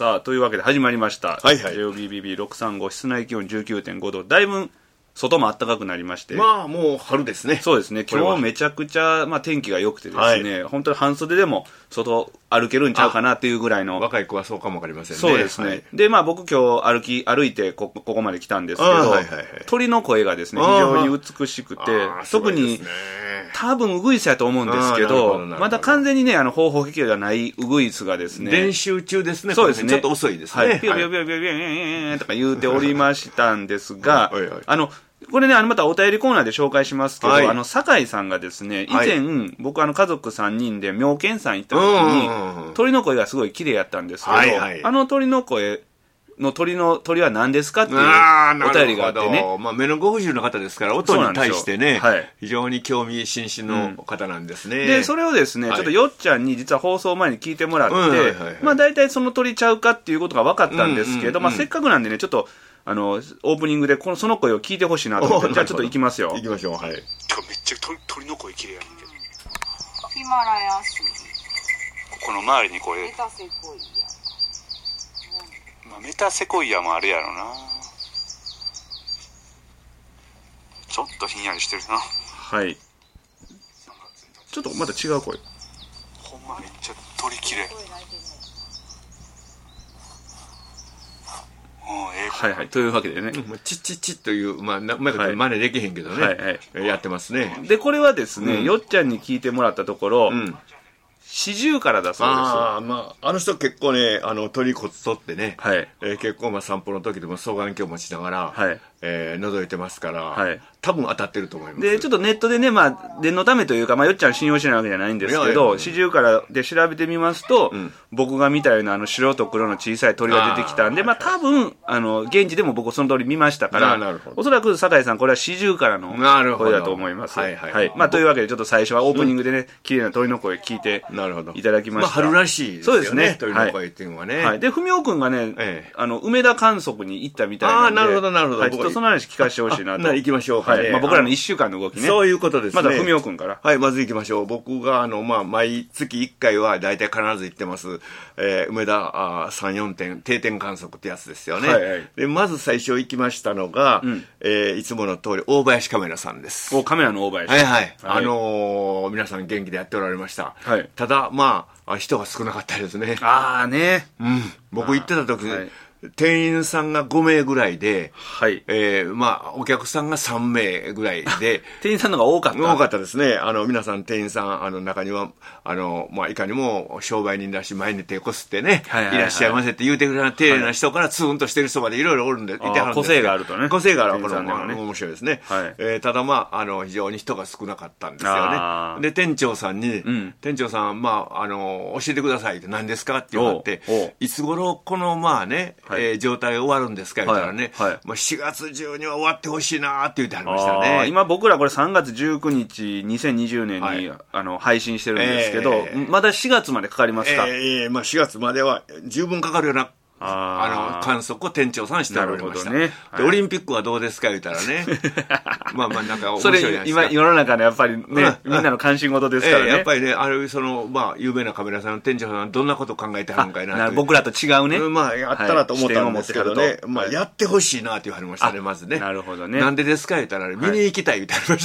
さあというわけで始まりました、 はいはい、 JOBBB635 室内気温 19.5 度、だいぶ外も暖かくなりまして、 まあもう春ですね。 そうですね、今日めちゃくちゃ、天気が良くてですね、本当に半袖でも外歩けるんちゃうかなっていうぐらいの。 若い子はそうかもわかりませんね。 そうですね、はい、で僕今日歩いてここまで来たんですけど、鳥の声がですね非常に美しくて、特に多分ウグイスやと思うんですけど、まだ完全にね方法機器がないウグイスがですね、 練習中ですね。 そうですね、 ちょっと遅いですね、はい、 ピヨピヨピヨピヨピヨとか言うておりましたんですがこれねまたお便りコーナーで紹介しますけど、はい、酒井さんがですね以前、はい、僕家族3人で妙見山行った時に、鳥の声がすごい綺麗やったんですけど、はいはい、鳥の声の鳥は何ですかっていうお便りがあってね、 目のご不自由な方ですから音に対してね、はい、非常に興味津々の方なんですね、 でそれをですね、はい、ちょっとよっちゃんに実は放送前に聞いてもらって、大体その鳥ちゃうかっていうことが分かったんですけど、せっかくなんでねちょっとオープニングでその声を聞いてほしいなと思って、じゃあちょっと行きますよ。 行きましょう。はい。めっちゃ鳥の声綺麗やねんけど。 ヒマラヤスギ。 この周りにこれ。 メタセコイア。メタセコイアもあるやろな。ちょっとひんやりしてるな。はい。ちょっとまた違う声。ほんまめっちゃ鳥綺麗。はいはい、というわけでね、 チッチッチッという、まだ真似できへんけどね、はいはい、やってますね。 でこれはですね、よっちゃんに聞いてもらったところ、四十からだそうです。 あの人結構ね鳥コツ取ってね、はい、結構散歩の時でも双眼鏡持ちながら、はい、覗いてますから、はい、多分当たってると思います。 でちょっとネットでね、念のためというか、よっちゃん信用しないわけじゃないんですけど、四十からで調べてみますと、僕が見たような白と黒の小さい鳥が出てきたんで、多分現地でも僕その通り見ましたから、おそらく酒井さんこれは四十からの声だと思います。はいはいはい。というわけでちょっと最初はオープニングでね、綺麗な鳥の声聞いていただきました。 春らしいですよね。そうですね。鳥の声っていうのはね。 で文雄くんがね、梅田観測に行ったみたいなんで、 なるほどなるほど。 ちょっとその話聞かせてほしいなと。 行きましょうかね。 僕らの1週間の動きね。 そういうことですね。 まず文雄くんから。 はい、まず行きましょう。僕が毎月1回は大体必ず行ってます。梅田3、4点定点観測ってやつですよね。はいはい、でまず最初行きましたのが、いつもの通り大林カメラさんです。 カメラの大林。 はいはい。皆さん元気でやっておられました。はい、ただ人が少なかったですね。僕行ってた時、店員さんが5名ぐらいで、はい、お客さんが3名ぐらいで店員さんの方が多かった。 多かったですね。皆さん店員さん中にはいかにも商売人だし前に手こすってね、いらっしゃいませって言うてくれる丁寧な人からツーンとしてる人までいろいろおるんで、いてはるんです。 個性があるとね。 個性があるこれ面白いですね。ただ非常に人が少なかったんですよね。で店長さんに、店長さん教えてくださいって何ですかって言われて、いつ頃この状態が終わるんですか言ったらね、4月中には終わってほしいなって言ってありましたね。 今僕らこれ3月19日2020年に、配信してるんですけど、まだ4月までかかりますか。 4月までは十分かかるような観測を店長さんしておられました。でオリンピックはどうですか言ったらねなんか面白いじゃないですか。 それ今世の中のやっぱりね、みんなの関心事ですからね。 やっぱりね有名なカメラさんの店長さんどんなこと考えてはるんかいなと。 僕らと違うね。 やったらと思ったんですけどね、やってほしいなって言われましたね。まずね。 なるほどね。 なんでですか言ったら見に行きたい言ってありました。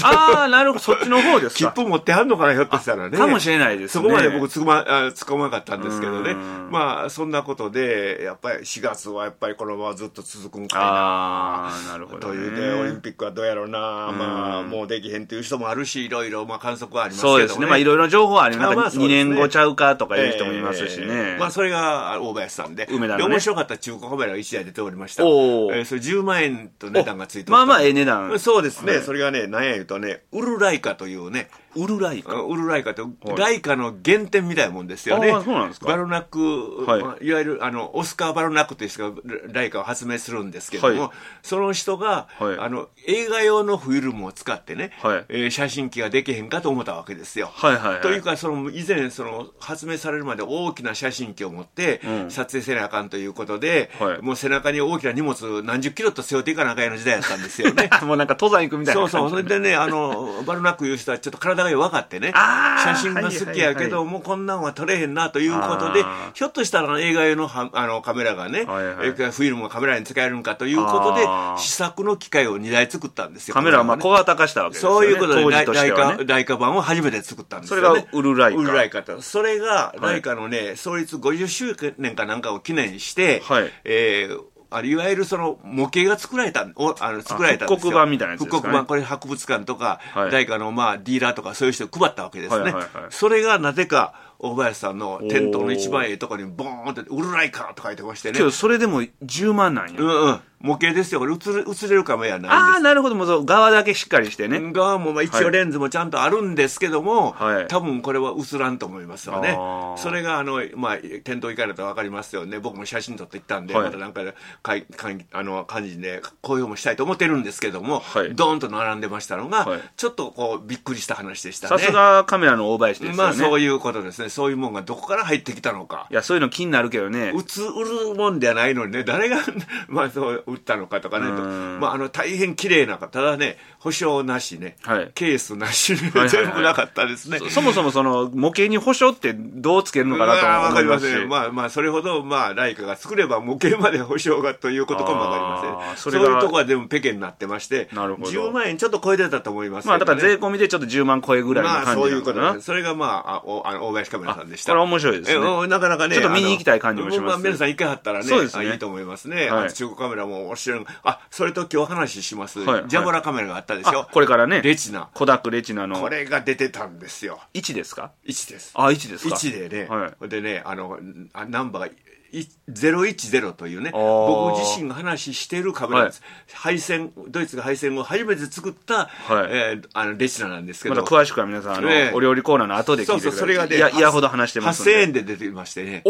なるほど、そっちの方ですか。 切符持ってはんのかなひょっとしたらね。 かもしれないですね。 そこまで僕突っ込まなかったんですけどね。そんなことでやっぱり4月はやっぱりこのままずっと続くんかいな。なるほど、ね。というでオリンピックはどうやろうな。もうできへんという人もあるし、いろいろ観測はありますけどね。 そうですね。いろいろ情報はあります。2年後ちゃうかとかいう人もいますしね。 それが大林さんで。 梅田のね。 面白かった中古カメラが1台出ておりました。それ10万円と値段がついてます。ええ値段。 そうですね。それがね、何や言うとね、ウルライカというね。 ウルライカってライカの原点みたいなもんですよね。 そうなんですか。 バルナック、いわゆるオスカー・バルナックという人がライカを発明するんですけども、その人が映画用のフィルムを使ってね、写真機ができへんかと思ったわけですよ。というか以前発明されるまで大きな写真機を持って撮影せなあかんということで、もう背中に大きな荷物何十キロと背負っていかなあかんような時代だったんですよね。 もうなんか登山行くみたいな。 そう。それでねバルナックいう人はちょっと体が互い分かってね、写真が好きやけど、もうこんなんは撮れへんなということで、ひょっとしたら映画用のカメラがね、フィルムがカメラに使えるんかということで、試作の機械を2台作ったんですよ。 カメラは小型化したわけですよね。 そういうことで、ライカ版を初めて作ったんですよね。 それがウルライカ。 ウルライカと。それが、ライカのね、創立50周年かなんかを記念して、いわゆるその模型が作られたんですよ。 復刻版みたいなやつですかね。 復刻版、これ博物館とか、ライカのディーラーとかそういう人を配ったわけですね。それがなぜか、大林さんの店頭の一番ええところにボーンって、ウルライカーと書いてましてね。 けど、それでも10万なんや。 模型ですよ。これ映れるカメラないんです。 なるほど。もう側だけしっかりしてね。 側も一応レンズもちゃんとあるんですけども、多分これは映らんと思いますよね。それが店頭行かれたら分かりますよね。僕も写真撮って行ったんで、またなんか感じで公表もしたいと思ってるんですけども、ドーンと並んでましたのが、ちょっとこうびっくりした話でしたね。 さすがカメラの大林ですよね。 そういうことですね。そういうもんがどこから入ってきたのか。 いや、そういうの気になるけどね。 売るもんではないのにね、誰がそう売ったのかとかね、大変綺麗な、ただね、保証なしね、ケースなしね、全部なかったですね。 そもそもその模型に保証ってどうつけるのかなと思いますし。 わかりますね。それほどライカが作れば模型まで保証がということかもわかりません。そういうとこは全部ペケになってまして、10万円ちょっと超えてたと思いますけどね。 だから税込みでちょっと10万超えぐらいの感じなのかな。 そういうことです。それが大林カメラさんでした。 これは面白いですね。 なかなかね、 ちょっと見に行きたい感じもします。 皆さん一回はったらね、いいと思いますね。中古カメラも面白い。それと今日話します。ジャボラカメラがあったでしょ。 これからね。 レチナ。 コダックレチナの。 これが出てたんですよ。 1ですか ?1 です。 1ですか ?1 でね。でね、ナンバーが010というね、僕自身が話しているカメラです。ドイツが敗戦後初めて作ったレチナなんですけど。 また詳しくは皆さん、お料理コーナーの後で聞いてください。 それがね、 嫌ほど話してますんで。 8000円で出てましてね。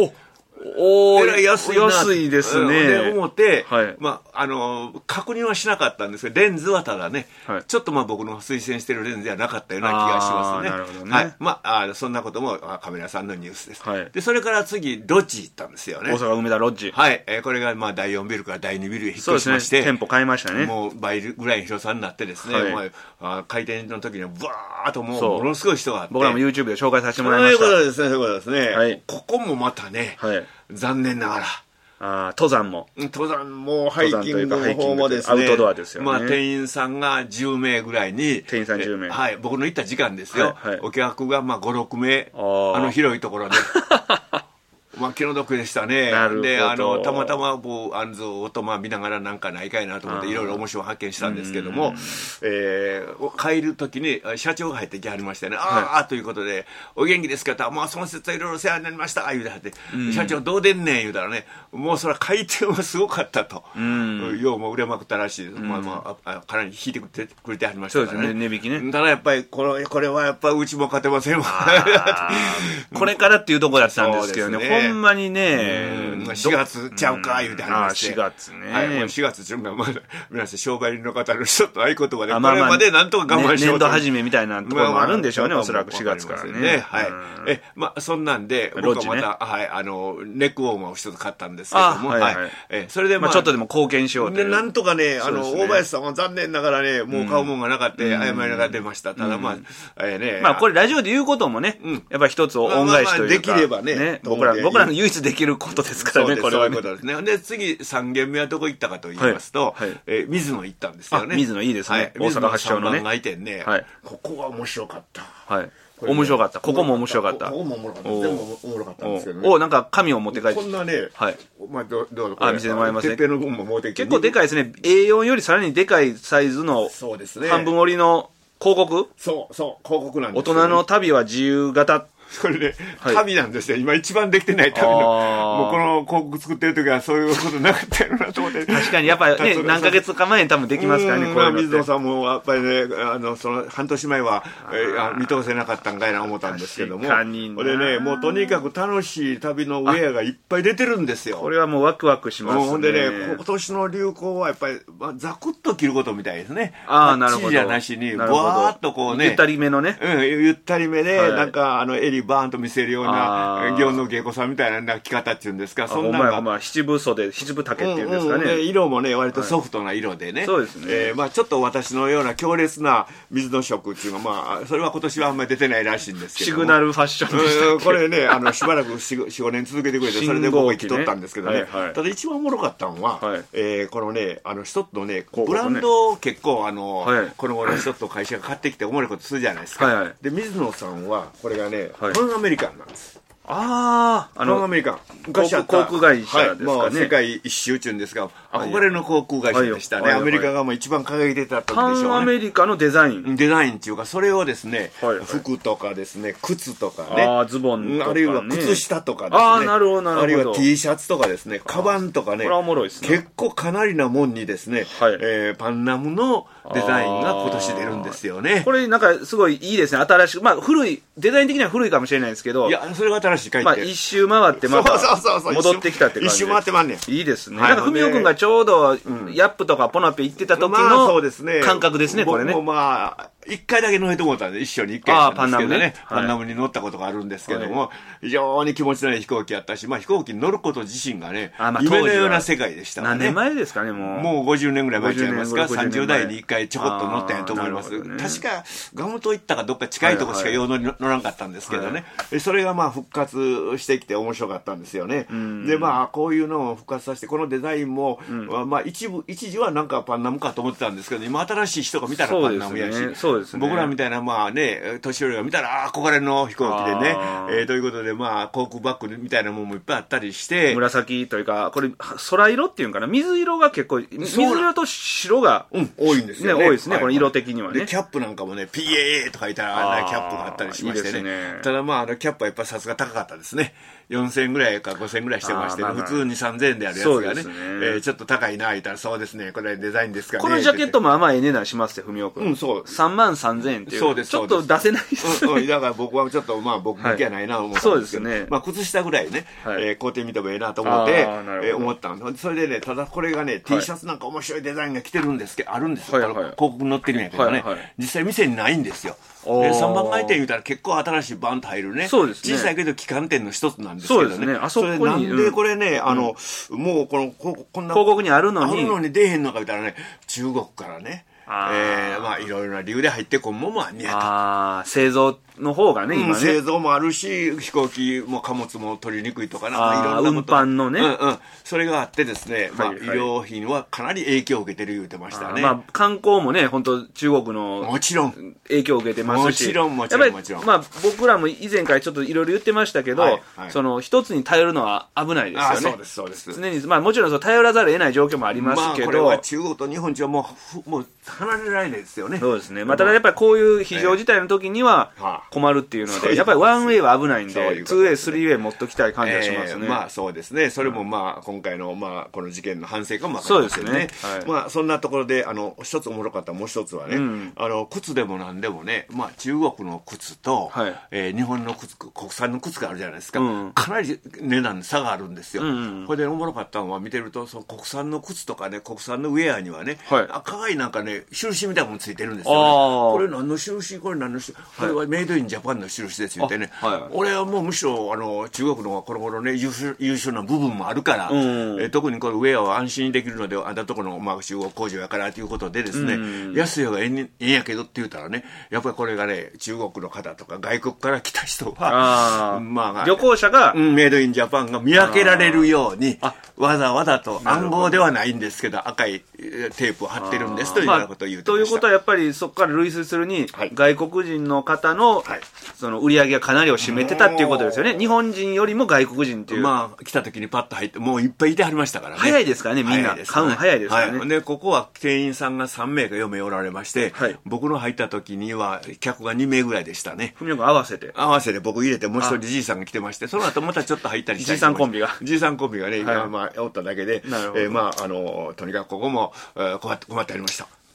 安いですね。 思って、確認はしなかったんですけど、レンズはただね、ちょっと僕の推薦してるレンズではなかったような気がしますね。 なるほどね。 そんなこともカメラさんのニュースです。で、それから次、ロッジ行ったんですよね。 大阪梅田ロッジ。 これが第4ビルから第2ビルへ引っ越しまして、 店舗買いましたね。 もう倍ぐらいの広さになってですね、開店の時にはブワーっとものすごい人があって。 僕らも YouTube で紹介させてもらいました。 そういうことですね。ここもまたね、残念ながら。 登山もハイキングの方もですね、 アウトドアですよね。 店員さんが10名ぐらいに、 店員さん10名。 僕の行った時間ですよ。お客が5、6名、広いところで。気の毒でしたね。で、たまたま安蔵をと見ながらなんかないかいなと思っていろいろ面白い発見したんですけども、帰る時に社長が入ってきはりましてね、ということで、お元気ですかと、その節はいろいろ世話になりました、言うてはって、社長どうでんねん言うたらね、もうそれは回転はすごかったと。ようも売れまくったらしい。かなり引いてくれてはりましたからね。 そうですね、値引きね。 ただやっぱり、これはやっぱうちも勝てませんわ。 これからっていうところだったんですけどね、ほんまにね、 4月ちゃうか言うてはりまして。 4月ね。 4月中が皆さん商売人の方の人と合言葉で、これまでなんとか我慢しようと。 年度始めみたいなところもあるんでしょうね、おそらく4月からね。 そんなんで、僕はまた、ネックウォーマーを一つ買ったんですけども、それでちょっとでも貢献しようと。 なんとかね、大林さんは残念ながらね、もう買うもんがなかった、謝りが出ました。ただこれラジオで言うこともね、やっぱり一つ恩返しというか。 できればね。 僕らの唯一できることですからね、これは。 そういうことですね。で、次、3軒目はどこ行ったかと言いますと、水野行ったんですよね。 水野いいですね。大阪発祥のね。 街店ね。ここは面白かった。 面白かった。ここも面白かった。 ここも面白かった。全部面白かったんですけどね。 なんか紙を持って帰って。 こんなね、どうぞ。 見せてもらいますね。 てっぺんの分も持ってきて。 結構でかいですね。A4 よりさらにでかいサイズの、半分折りの広告。 そう、広告なんです。 大人の旅は自由形。 これね、旅なんですよ。今一番できてない旅の。もうこの広告作ってる時はそういうことなかったよなと思って。 確かにやっぱりね、何ヶ月か前に多分できますからね、これ。 水野さんもやっぱりね、その半年前は見通せなかったんかいな思ったんですけども。これね、もうとにかく楽しい旅のウェアがいっぱい出てるんですよ。 これはもうワクワクしますね。 ほんでね、今年の流行はやっぱりザクッと着ることみたいですね。 なるほど。 じゃなしに、ぼわーっとこうね。 ゆったりめのね。 ゆったりめで、なんか襟にバーンと見せるような祇園の芸妓さんみたいな着方っていうんですか、そんなのが七分袖七分丈っていうんですかね、 色もね割とソフトな色でね、 そうですね、 ちょっと私のような強烈な水の色っていうのはそれは今年はあんまり出てないらしいんですけどシグナルファッションでしたっけ。 これねしばらく 4,5 年続けてくれてそれで僕は生きとったんですけどね、ただ一番おもろかったのは、このね一つのねブランドを結構この頃一つの会社が買ってきておもろいことするじゃないですか、で水野さんはこれがねパンアメリカンなんです。パンアメリカン昔あった航空会社ですかね、 世界一周中ですが憧れの航空会社でしたね、アメリカがもう一番輝いてた時でしょうね。 パンアメリカのデザインっていうかそれをですね、服とかですね靴とかねズボンとかね、 あるいは靴下とかですね、 なるほどなるほど、 あるいは T シャツとかですね、カバンとかね、 これはおもろいですね、 結構かなりなもんにですね、パンナムのデザインが今年出るんですよね。 これなんかすごいいいですね、新しく、古いデザイン的には古いかもしれないですけど、 いやそれが新しい書いて、 一周回ってまた戻ってきたって感じで、 一周回ってまんねん。 いいですね。なんか文雄君がちょうどヤップとかポナペ行ってた時の感覚ですね、これね。 僕も1回だけ乗れてもらったんで、一緒に1回したんですけどね、パンナムに乗ったことがあるんですけども、非常に気持ちのいい飛行機やったし、飛行機に乗ること自身がね、夢のような世界でしたね。 何年前ですかね、もう50年ぐらい前ちゃいますか、30代に1回ちょこっと乗ったんやと思います。確か、ガム島行ったかどっか近いとこしか乗らんかったんですけどね、それが復活してきて面白かったんですよね。で、こういうのを復活させて、このデザインも、一時はなんかパンナムかと思ってたんですけど、今新しい人が見たらパンナムやし、僕らみたいな年寄りが見たら憧れの飛行機でね、ということで航空バッグみたいなものもいっぱいあったりして、 紫というかこれ空色っていうんかな、水色が結構水色と白が多いんですよね。 多いですね、この色的にはね。 でキャップなんかもね PAA と書いたキャップがあったりしましてね、ただキャップはやっぱさすが高かったですね。4000円ぐらいか5000円ぐらいしてまして、普通に3000円であるやつがね、ちょっと高いな言ったら、そうですね、これデザインですかね。 このジャケットもええ値段しますよ、文雄君。 そう。 3万3000円っていう。 そうです。 ちょっと出せないです。 だから僕はちょっと僕向きはないなと思ったんですけど、そうですね。靴下ぐらいね、買うてみてもええなと思って、思ったんです。それでね、ただこれがね、T シャツなんか面白いデザインが来てるんですけど、あるんですよ。広告載ってるんやけどね、実際店にないんですよ。3番街店言うたら結構新しいバンと入るね、小さいけど旗艦店の一つなんですけどね、 あそこになんでこれね、もうこんな広告にあるのに出えへんのかみたいなね、中国からね、いろいろな理由で入ってこんもんもあんねやと。製造の方がね、今ね。 製造もあるし、飛行機も貨物も取りにくいとかいろんな運搬のね。 それがあってですね、医療品はかなり影響を受けてる言うてましたね。 観光もね、本当中国のもちろん影響を受けてますし。 もちろん。 やっぱり僕らも以前からちょっといろいろ言ってましたけど、一つに頼るのは危ないですよね。 そうです。 常に、もちろん頼らざるを得ない状況もありますけど。 これは中国と日本じゃもう離れられないですよね。 そうですね。ただやっぱりこういう非常事態の時には困るっていうので、やっぱりワンウェイは危ないんで、2ウェイ、スリーウェイ持っときたい感じがしますね。 そうですね。それも今回のこの事件の反省かもわかりませんね。そんなところで一つおもろかったもう一つはね、靴でもなんでもね、中国の靴と日本の靴、国産の靴があるじゃないですか。かなり値段差があるんですよ。これでおもろかったのは見てると、その国産の靴とかね、国産のウェアにはね、赤いなんかね、印みたいなものついてるんですよね。これ何の印？これ何の印？これはメイドインジャパンの印ですよってね。俺はもうむしろ中国のこの頃ね優秀な部分もあるから、特にこのウェアは安心できるので、あんたとこの中国工場やからということでですね、安い方がええんやけどって言ったらね、やっぱりこれがね、中国の方とか外国から来た人は旅行者がメイドインジャパンが見分けられるように、わざわざと暗号ではないんですけど赤いテープを貼ってるんですというようなことを言ってました。 ということはやっぱりそこから類推するに、外国人の方のその売り上げがかなりを占めてたっていうことですよね。日本人よりも外国人っていう。 来た時にパッと入って、もういっぱいいてはりましたからね。 早いですからね、みんな。買うの早いですからね。 で、ここは店員さんが3名か4名おられまして、僕の入った時には客が2名ぐらいでしたね。 文雄君合わせて僕入れて、もう一人じいさんが来てまして、その後またちょっと入ったりしたり。 じいさんコンビがね、おっただけで、とにかくここも困ってありました。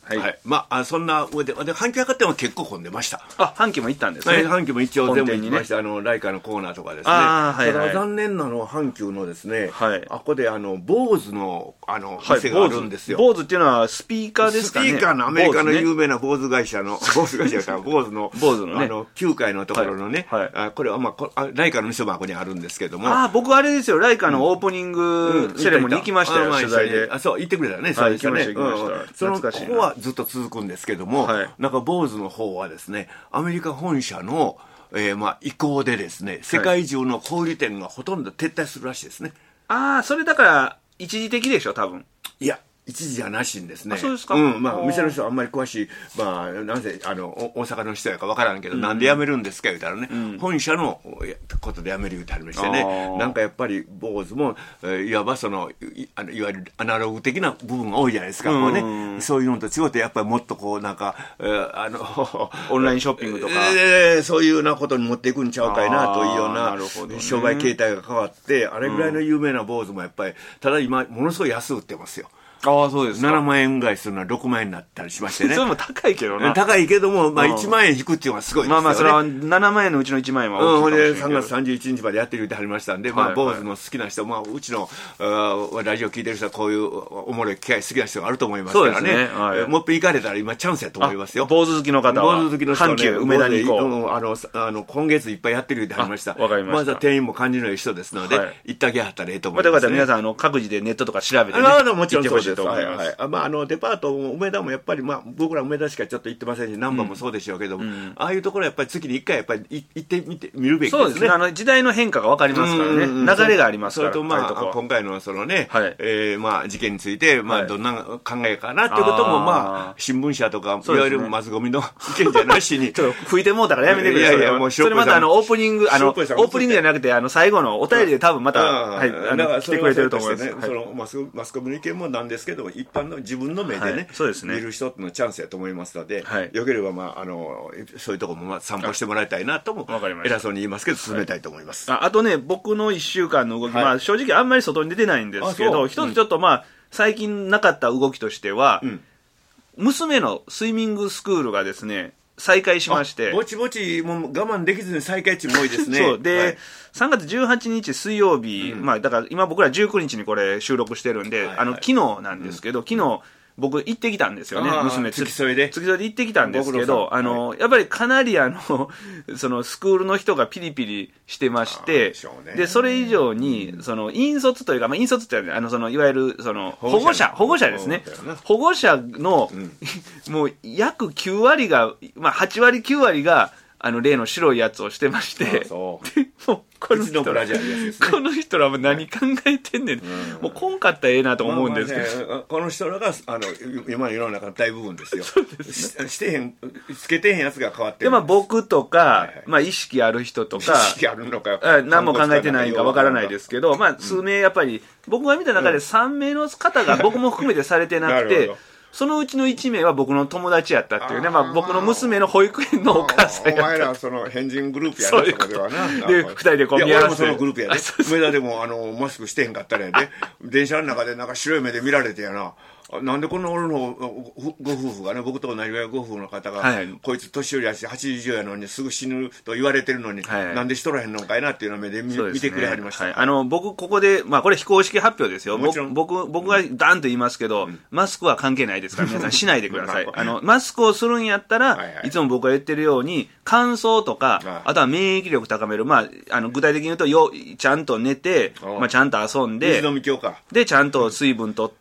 はい。まあ、そんな上で、阪急百貨店は結構混んでました。 阪急も行ったんですね。 阪急も一応全部行きました。ライカのコーナーとかですね。ただ残念なのは阪急のですね、あこで坊主の、店があるんですよ。 坊主っていうのはスピーカーですかね。 スピーカーのアメリカの有名な坊主会社の、坊主の、9階のところのね、これはまあ、ライカの店もここにあるんですけども。 僕あれですよ、ライカのオープニングセレモニー行きましたよ、取材で。 そう、行ってくれたね、 そうですね。 その、ここはずっと続くんですけども、なんか坊主の方はですね、アメリカ本社の、意向でですね、世界中の小売店がほとんど撤退するらしいですね。 それだから、一時的でしょ、多分。 いや、一時じゃなしんですね。 そうですか。 まあ、お店の人はあんまり詳しい、まあ、なぜ、大阪の人やかわからんけど、なんで辞めるんですか言うたらね、本社のことで辞める言うてありましてね、なんかやっぱり、坊主も、いわばいわゆるアナログ的な部分が多いじゃないですか、こうね。そういうのと違って、やっぱりもっとこう、なんか、 オンラインショッピングとか。 そういうようなことに持っていくんちゃうかいな、というような、商売形態が変わって、あれぐらいの有名な坊主もやっぱり、ただ今、ものすごい安売ってますよ。 そうですか。 7万円ぐらいするのは6万円になったりしましてね。 それも高いけどな。 高いけども、まあ1万円引くっていうのはすごいですよね。 まあそれは7万円のうちの1万円は大きいかもしれないけど。 3月31日までやってるってはりましたんで、まあ坊主の好きな人、まあうちのラジオ聞いてる人はこういうおもろい機会好きな人があると思いますからね。もう一遍行かれたら今チャンスやと思いますよ。 坊主好きの方は。 坊主好きの人はね、 阪急梅田に行こう。今月いっぱいやってるってはりました。 わかりました。 まずは店員も感じのいい人ですので、行ってあげはったらええと思います。 また皆さん各自でネットとか調べてね。 もちろんそうです。まあ、デパートも梅田もやっぱり、まあ、僕ら梅田しかちょっと行ってませんし、難波もそうでしょうけども、ああいうところはやっぱり月に1回やっぱり行ってみるべきですね。 そうですね。時代の変化が分かりますからね。流れがありますから。 それと、まあ、今回のそのね、まあ、事件について、まあ、どんな考えかなっていうことも、まあ、新聞社とか、いわゆるマスゴミの意見じゃなしに。 ちょっと吹いてもうたからやめてください。いやいや、もうそれまたオープニングじゃなくて、最後のお便りで多分また、来てくれてると思います。 マスコミの意見もなんですけど、一般の自分の目でね、見る人のチャンスやと思いますので、よければ、まあ、そういうところも散歩してもらいたいなとも、偉そうに言いますけど、進めたいと思います。 あとね、僕の1週間の動き、まあ、正直あんまり外に出てないんですけど、一つちょっとまあ、最近なかった動きとしては、娘のスイミングスクールがですね、再開しまして。 ぼちぼち、もう我慢できずに再開中も多いですね。 そう。で、3月18日水曜日、まあ、だから今僕ら19日にこれ収録してるんで、昨日なんですけど、昨日、僕行ってきたんですよね、娘。 付き添いで行ってきたんですけど、やっぱりかなりそのスクールの人がピリピリしてまして、で、それ以上に、引率というか、まあ、引率っていわゆる、保護者ですね。保護者の、もう約9割が、まあ、8割9割が、例の白いやつをしてまして、もうこの人らも何考えてんねん。もうこんかったらええなと思うんですけど。 この人らが、今の世の中の大部分ですよ。つけてへんやつが変わってる。 で、まあ僕とか、まあ意識ある人とか、 意識あるのか、 何も考えてないかわからないですけど、まあ数名やっぱり、僕が見た中で3名の方が僕も含めてされてなくて、そのうちの1名は僕の友達やったっていうね、まあ僕の娘の保育園のお母さんやった。 お前らその変人グループやな、そこではな。 で、2人でこう見合わせて。 いや、俺もそのグループやで。梅田でもマスクしてへんかったらやで。電車の中でなんか白い目で見られてやな。なんでこの俺のご夫婦がね、僕と同じぐらいご夫婦の方が、こいつ年寄りやし80やのにすぐ死ぬと言われてるのに、なんでしとらへんのかいなっていうのを目で見てくれはりました。 僕ここで、まあこれ非公式発表ですよ。僕がダンと言いますけど、マスクは関係ないですから皆さんしないでください。マスクをするんやったら、いつも僕が言ってるように、乾燥とか、あとは免疫力高める、まあ、具体的に言うと、ちゃんと寝て、まあちゃんと遊んで、で、ちゃんと水分取って、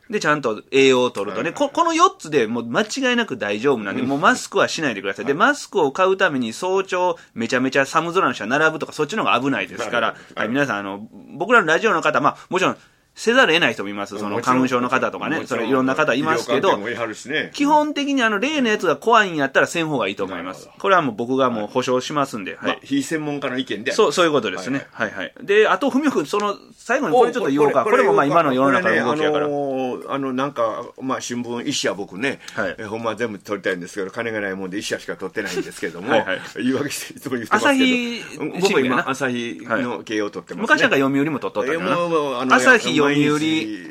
で、ちゃんと栄養を取るとね、この4つでもう間違いなく大丈夫なんで、もうマスクはしないでください。で、マスクを買うために早朝めちゃめちゃ寒空の下並ぶとか、そっちの方が危ないですから、皆さん、僕らのラジオの方、まあ、もちろん、せざるを得ない人もいます。その花粉症の方とかね、それいろんな方いますけど、基本的に例のやつが怖いんやったらせん方がいいと思います。これはもう僕がもう保証しますんで。 非専門家の意見で。 そういうことですね。はいはい。で、あと、文雄君、最後にこれちょっと言おうか。これもまあ今の世の中の動きやから。 なんか、まあ新聞一社僕ね、ほんま全部取りたいんですけど、金がないもんで一社しか取ってないんですけども、言い訳していつも言ってますけど、僕今朝日の経営を取ってます。 昔なんか読売も取っとったかな。朝日、読売、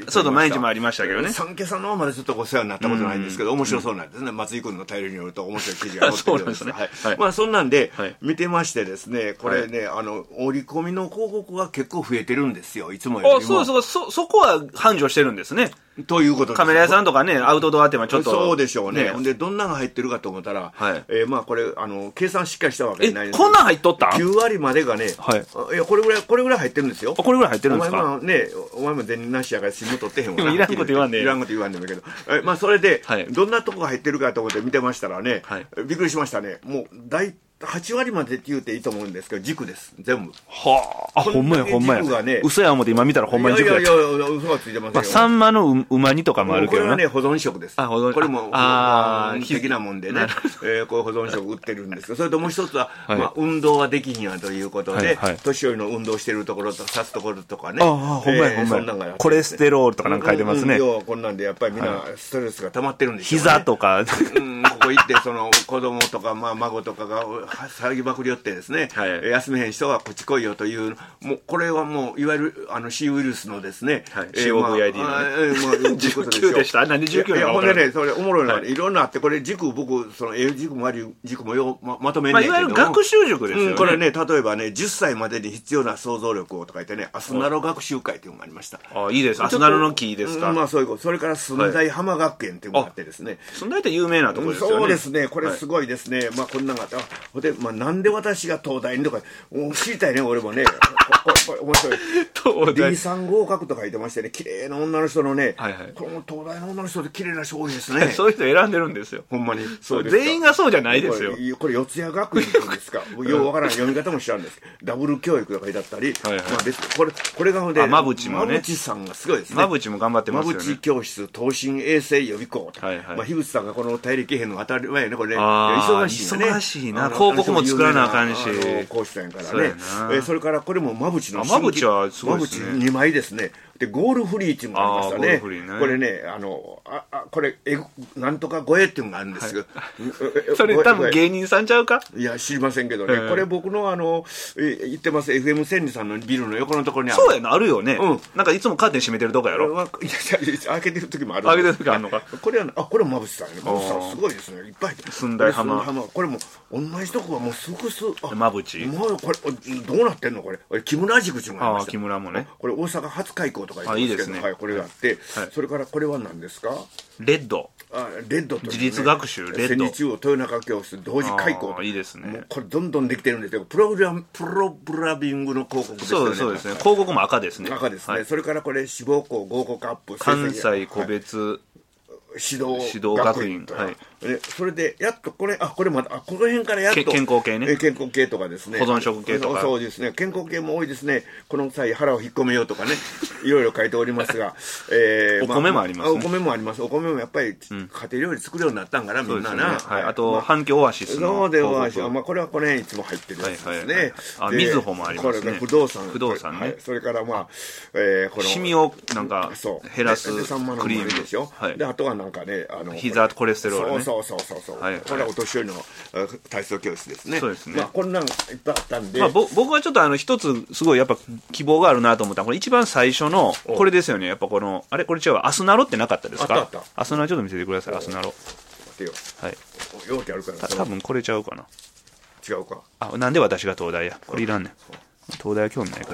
そうそう、毎日もありましたけどね。 三家さんのまでちょっとお世話になったことないんですけど、面白そうなんですね。松井君の頼りによると面白い記事が載ってるんですね。まあそんなんで、見てましてですね、これね、折り込みの広告が結構増えてるんですよ、いつもよりも。 そこは繁盛してるんですね。 ということです。 カメラ屋さんとかね、アウトドア店はちょっと。 そうでしょうね。ほんで、どんなのが入ってるかと思ったら、まあこれ、計算しっかりしたわけじゃないんですけど。 こんなん入っとった ?9 割までがね、いや、これぐらい入ってるんですよ。 これぐらい入ってるんですか？ お前も銭なしやからシム取ってへんわ。 いらんこと言わんで。 いらんこと言わんでもいいけど。まあそれで、どんなとこが入ってるかと思って見てましたらね、びっくりしましたね。もう、8割までって言うていいと思うんですけど、軸です。全部。 はあ、ほんまや、ほんまや。嘘や思って今見たらほんまに軸や。 いや、嘘がついてませんよ。 サンマの馬煮とかもあるけどね。 これはね、保存食です。これも、的なもんでね、こういう保存食売ってるんですけど、それともう一つは、まあ、運動はできひんやということで、年寄りの運動してるところとか、刺すところとかね。 ほんまや、ほんまや。コレステロールとかなんか書いてますね。 こんなんで、やっぱりみんなストレスが溜まってるんですよ。 膝とか。 ここ行って、その、子供とか、まあ、孫とかが騒ぎまくりよってですね、休めへん人はこっち来いよという、もう、これはもう、いわゆる、C ウイルスのですね、 COVID のね。19でした？何で19なの？ いや、ほんでね、それ、おもろいのは、いろんなあって、これ、軸、僕、その、軸もあり、軸もまとめんねんけども。 いわゆる学習塾ですよね。 これね、例えばね、10歳までに必要な想像力をとか言ってね、アスナロ学習会っていうのがありました。 いいです。アスナロの木ですか？ まあ、そういうこと。それから、駿台浜学園っていうのがあってですね。 駿台って有名なところですよね。 そうですね。これすごいですね。まあ、こんなのがあって、で、まあ、なんで私が東大にとか、知りたいね、俺もね。面白い。D3 合格とか言ってましてね、綺麗な女の人のね、この東大の女の人で綺麗な人多いですね。 そういう人選んでるんですよ。 ほんまに。 全員がそうじゃないですよ。 これ、四谷学院って言うんですか。ようわからん読み方も知らんですけど、ダブル教育とか書いてあったり、まあ別に、これがほんで、 馬淵もね。 馬淵さんがすごいですね。 馬淵も頑張ってますよね。 馬淵教室、東進衛生予備校と。まあ、樋口さんがこの大陸編の当たり前やね、これね。忙しいね。 忙しいな。広告も作らなあかんし。 講師さんやからね。それからこれも馬淵の馬淵はすごいですね。 馬淵2枚ですね。で、ゴールフリーっていうのがありましたね。これね、これ、なんとか声っていうのがあるんですけど。 それ多分芸人さんちゃうか？ いや、知りませんけどね。これ僕の言ってます、FM 千里さんのビルの横のところにある。 そうやな、あるよね。なんかいつもカーテン閉めてるとこやろ。 いや、開けてる時もある。 開けてる時あるのか。 これは、これ馬淵さんね。馬淵さんすごいですね。いっぱい。 駿台浜。 これも、同じとこはもうすぐ馬淵。 もうこれ、どうなってんのこれ。木村塾っていうのがありました。 木村もね。 これ大阪初開校とか言ってますけど。はい、これがあって、それからこれは何ですか？ レッド。 レッドと自立学習、レッド。 戦時中央豊中教室同時開校。 いいですね。 これどんどんできてるんですよ。プログラミングの広告ですよね。 そうですね。広告も赤ですね。 赤ですね。それからこれ志望校合格アップ。 関西個別指導学院とか。それで、やっとこれまた、この辺からやっと。 健康系ね。 健康系とかですね。 保存食系とか。 そうですね。健康系も多いですね。この際腹を引っ込めようとかね。いろいろ書いておりますが。 お米もありますね。 お米もあります。お米もやっぱり家庭料理作るようになったんから、みんなな。 あと、阪急オアシスの。 そうで、オアシス。まあ、これはこの辺いつも入ってるやつですね。 みずほもありますね。 これが不動産。 不動産ね。 それからまあ、 この。シミをなんか、減らすクリームでしょ。で、あとはなんかね、 膝コレステロールね。 そう。これはお年寄りの体操教室ですね。 そうですね。 まあ、こんなんいっぱいあったんで。 僕はちょっと一つ、すごいやっぱ希望があるなと思ったこれ一番最初の、これですよね。やっぱこの、これ違うわ。アスナロってなかったですか？ あった。 アスナロちょっと見せてください、アスナロ。 待てよ。 はい。 容器あるから。 多分これちゃうかな。 違うか。 なんで私が東大や。これいらんねん。東大は興味ないから。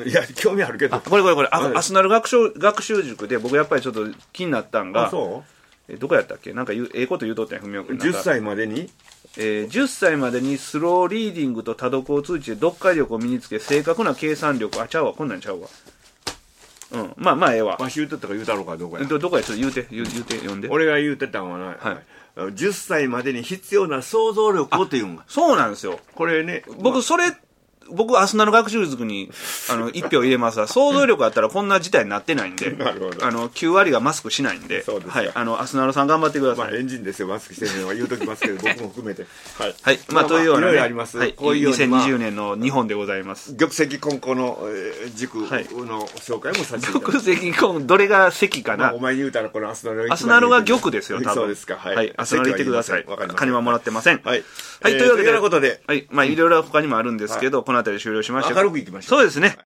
いや、興味あるけど。 これ。アスナロ学習塾で僕やっぱりちょっと気になったんが、どこやったっけなんかこと言うとったんや、ふみおくん。 10歳までに 10歳までにスローリーディングと多読を通じて読解力を身につけ、正確な計算力、ちゃうわ、こんなんちゃうわ。まあ、ええわ。 わし言うてたか言うたろうか、どこや。 どこや、ちょっと言うて、読んで。 俺が言うてたんはな、10歳までに必要な想像力をって言うんが。 そうなんですよ。 これね。 僕、アスナの学習塾に、1票入れますわ。想像力あったらこんな事態になってないんで、 なるほど。 9割がマスクしないんで、 そうです。 はい。アスナロさん頑張ってください。 まあ、エンジンですよ、マスクしてるのは言うときますけど、僕も含めて。 はい。はい。まあ、というような、 いろいろあります。 はい。こういう2020年の日本でございます。 玉石混交の塾の紹介もさせていただきます。 玉石混交、どれが石かな。 お前に言うたらこのアスナロが。アスナロが玉ですよ、多分。 そうですか。 はい。アスナロ言ってください。 わかります。 金はもらってません。 はい。 はい。というわけで。 ことで。 はい。まあ、いろいろ他にもあるんですけど、この辺り終了しました。 明るくいきましょう。 そうですね。